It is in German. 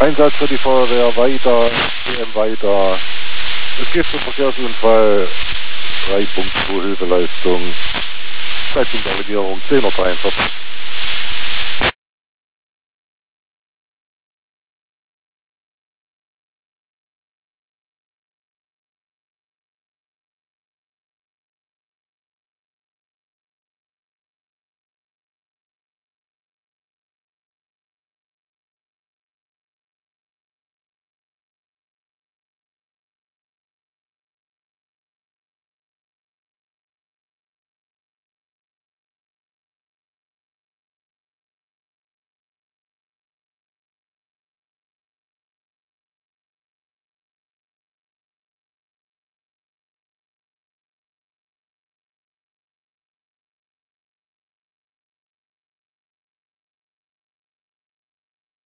Einsatz für die Feuerwehr weiter, PM weiter. Es geht zum Verkehrsunfall. 3.2 Hilfeleistung. Zeitpunkt der Regierung 10:43 Uhr.